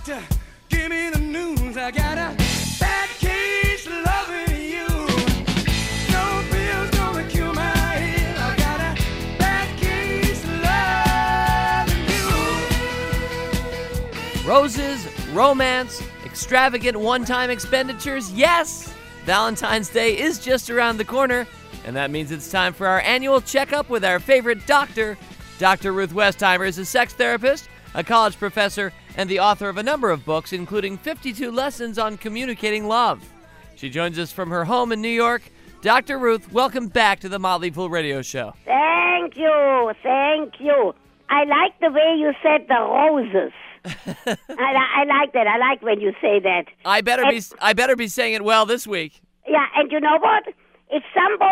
doctor, give me the news. I got a bad case of loving you. No pills gonna cure my head. I got a bad case of loving you. Roses, romance, extravagant one-time expenditures, yes! Valentine's Day is just around the corner, and that means it's time for our annual checkup with our favorite doctor. Dr. Ruth Westheimer is a sex therapist, a college professor, and the author of a number of books, including 52 Lessons on Communicating Love. She joins us from her home in New York. Dr. Ruth, welcome back to the Motley Fool Radio Show. Thank you. I like the way you said the roses. I like that. I like when you say that. I better be saying it well this week. Yeah, and you know what? If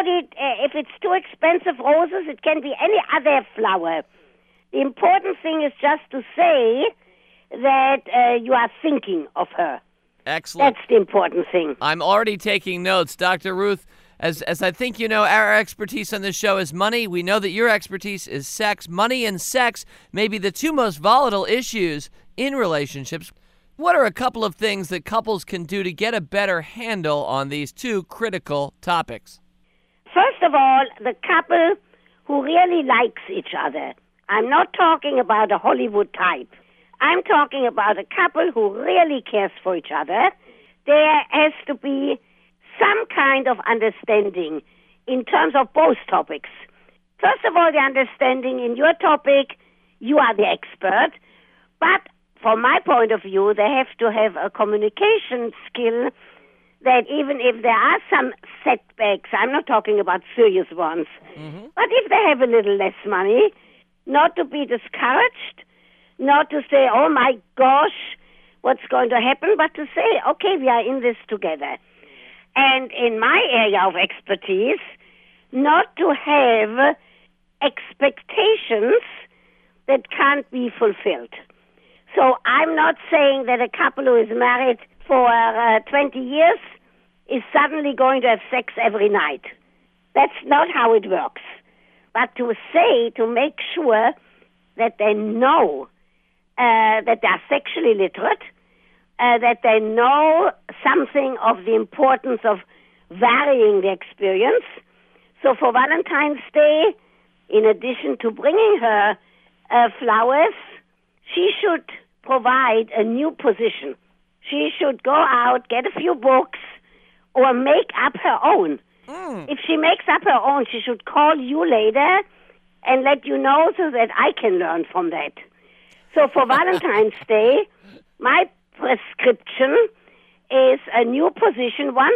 it's too expensive roses, it can be any other flower. The important thing is just to say that you are thinking of her. Excellent. That's the important thing. I'm already taking notes. Dr. Ruth, as I think you know, our expertise on this show is money. We know that your expertise is sex. Money and sex may be the two most volatile issues in relationships. What are a couple of things that couples can do to get a better handle on these two critical topics? First of all, the couple who really likes each other. I'm not talking about a Hollywood type. I'm talking about a couple who really cares for each other. There has to be some kind of understanding in terms of both topics. First of all, the understanding in your topic, you are the expert, but from my point of view, they have to have a communication skill that even if there are some setbacks, I'm not talking about serious ones, but if they have a little less money, not to be discouraged, not to say, oh my gosh, what's going to happen, but to say, okay, we are in this together. And in my area of expertise, not to have expectations that can't be fulfilled. So I'm not saying that a couple who is married for 20 years is suddenly going to have sex every night. That's not how it works. But to make sure that they know that they are sexually literate, that they know something of the importance of varying the experience. So for Valentine's Day, in addition to bringing her flowers, she should provide a new position. She should go out, get a few books, or make up her own. If she makes up her own, she should call you later and let you know so that I can learn from that. So for Valentine's Day, my prescription is a new position, one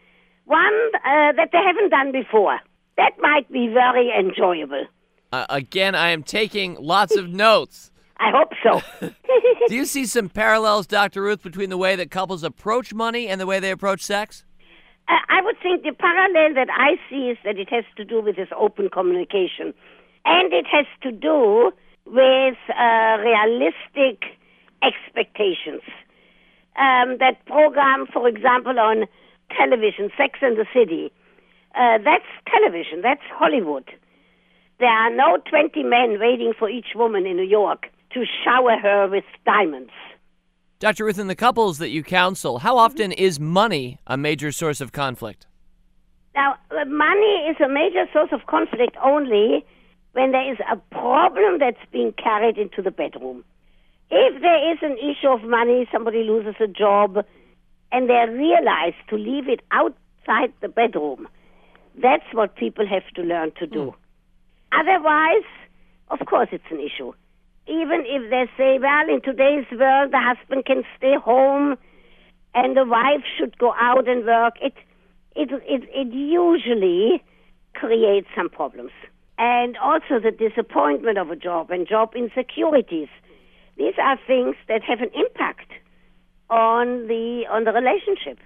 that they haven't done before. That might be very enjoyable. Again, I am taking lots of notes. I hope so. Do you see some parallels, Dr. Ruth, between the way that couples approach money and the way they approach sex? I would think the parallel that I see is that it has to do with this open communication. And it has to do with realistic expectations. That program, for example, on television, Sex and the City, that's television, that's Hollywood. There are no 20 men waiting for each woman in New York to shower her with diamonds. Dr. Ruth, in the couples that you counsel, how often is money a major source of conflict? Now, money is a major source of conflict only when there is a problem that's being carried into the bedroom. If there is an issue of money, somebody loses a job, and they realize to leave it outside the bedroom, that's what people have to learn to do. Otherwise, of course it's an issue. Even if they say, well, in today's world, the husband can stay home and the wife should go out and work, it usually creates some problems. And also the disappointment of a job and job insecurities. These are things that have an impact on the relationship.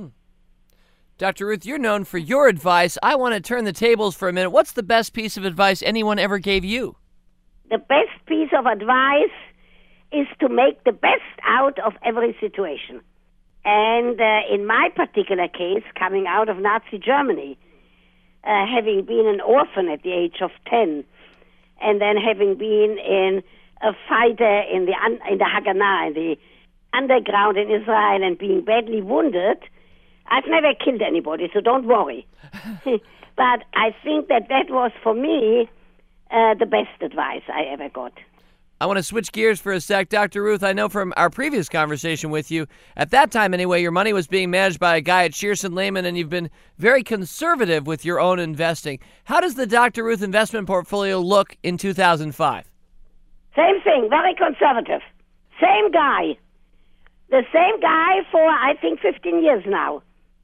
Dr. Ruth, you're known for your advice. I want to turn the tables for a minute. What's the best piece of advice anyone ever gave you? The best piece of advice is to make the best out of every situation. And in my particular case, coming out of Nazi Germany, having been an orphan at the age of 10, and then having been a fighter in the Haganah, in the underground in Israel and being badly wounded, I've never killed anybody, so don't worry. But I think that was, for me, the best advice I ever got. I want to switch gears for a sec. Dr. Ruth, I know from our previous conversation with you, at that time anyway, your money was being managed by a guy at Shearson Lehman, and you've been very conservative with your own investing. How does the Dr. Ruth investment portfolio look in 2005? Same thing, very conservative. Same guy. The same guy for, I think, 15 years now.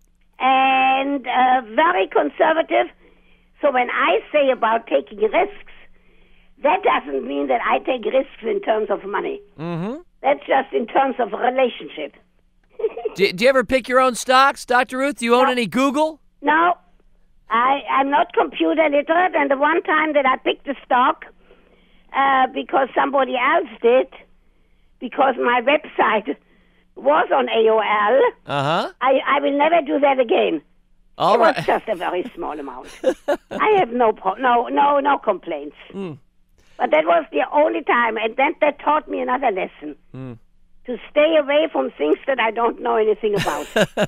And very conservative. So when I say about taking risks, that doesn't mean that I take risks in terms of money. Mm-hmm. That's just in terms of relationship. Do you ever pick your own stocks, Dr. Ruth? Do you own any Google? No. I'm not computer literate, and the one time that I picked a stock because somebody else did, because my website was on AOL, I will never do that again. All right. It was just a very small amount. I have no complaints. Mm. But that was the only time, and then that taught me another lesson. Mm. To stay away from things that I don't know anything about.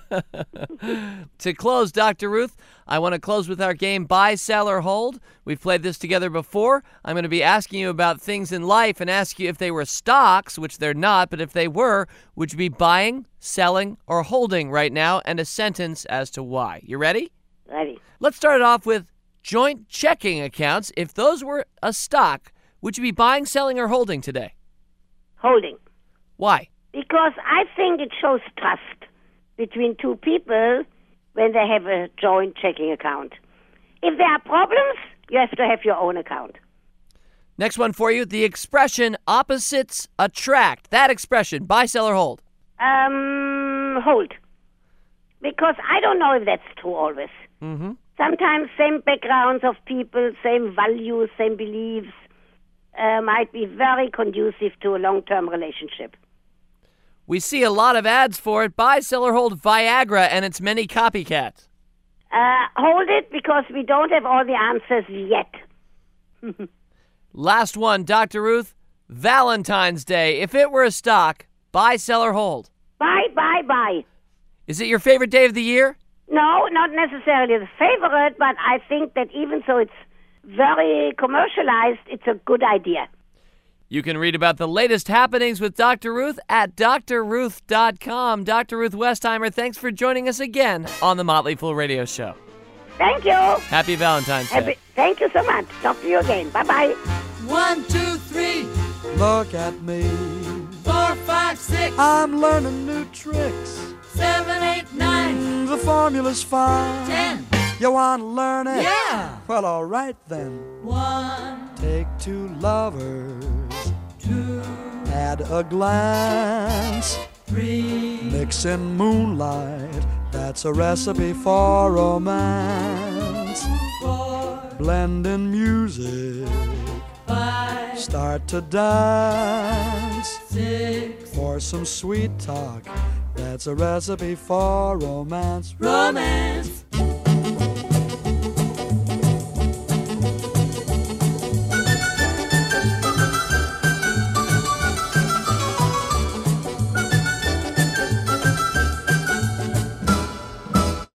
To close, Dr. Ruth, I want to close with our game Buy, Sell, or Hold. We've played this together before. I'm going to be asking you about things in life and ask you if they were stocks, which they're not, but if they were, would you be buying, selling, or holding right now, and a sentence as to why. You ready? Ready. Let's start it off with joint checking accounts. If those were a stock, would you be buying, selling, or holding today? Holding. Why? Because I think it shows trust between two people when they have a joint checking account. If there are problems, you have to have your own account. Next one for you, the expression opposites attract. That expression, buy, sell, or hold? Hold. Because I don't know if that's true always. Mm-hmm. Sometimes same backgrounds of people, same values, same beliefs might be very conducive to a long-term relationship. We see a lot of ads for it. Buy, sell, or hold Viagra and its many copycats. Hold it because we don't have all the answers yet. Last one, Dr. Ruth. Valentine's Day. If it were a stock, buy, sell, or hold? Buy. Is it your favorite day of the year? No, not necessarily the favorite, but I think that even though it's very commercialized, it's a good idea. You can read about the latest happenings with Dr. Ruth at drruth.com. Dr. Ruth Westheimer, thanks for joining us again on the Motley Fool Radio Show. Thank you. Happy Valentine's Day. Thank you so much. Talk to you again. Bye-bye. 1, 2, 3. Look at me. 4, 5, 6. I'm learning new tricks. 7, 8, 9. The formula's fine. 10. You want to learn it? Yeah. Well, all right then. 1. Take two lovers. 2. At a glance. 3. Mix in moonlight. That's a recipe for romance. 4. Blend in music. 5. Start to dance. 6. For some sweet talk. That's a recipe for romance. Romance.